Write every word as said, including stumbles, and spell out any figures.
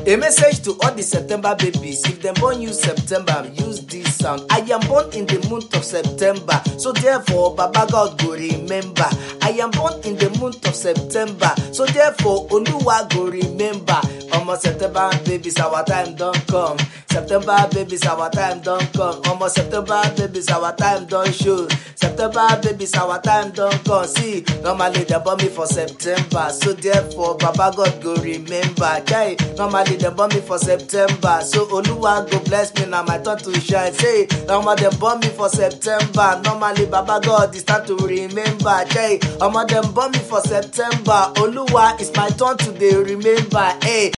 A message to all the September babies. If them born you September, use this sound. I am born in the month of September, so therefore Baba God go remember. I am born in the month of September, so therefore Oluwa go remember. Almost September babies, our time don't come. September babies, our time don't come. Almost September babies, our time don't show. September babies, our time don't come. See, normally they born me for September, so therefore Baba God go remember. Okay, normally they born me for September, so Oluwa go bless me, now my turn to shine. Say, normally they born me for September, normally Baba God is time to remember. Okay, normally they born me for September, Oluwa is my turn to dey remember. Hey.